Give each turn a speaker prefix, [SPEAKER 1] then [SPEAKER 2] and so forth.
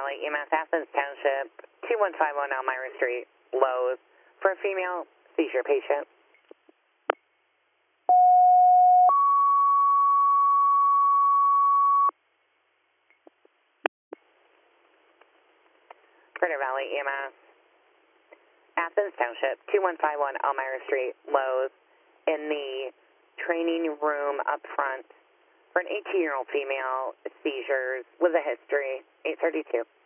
[SPEAKER 1] Valley EMS, Athens Township, 2151 Elmira Street, Lowe's, for a female seizure patient. Greater Valley EMS, Athens Township, 2151 Elmira Street, Lowe's, in the training room up front for an 18-year-old female, seizures with a history, 832.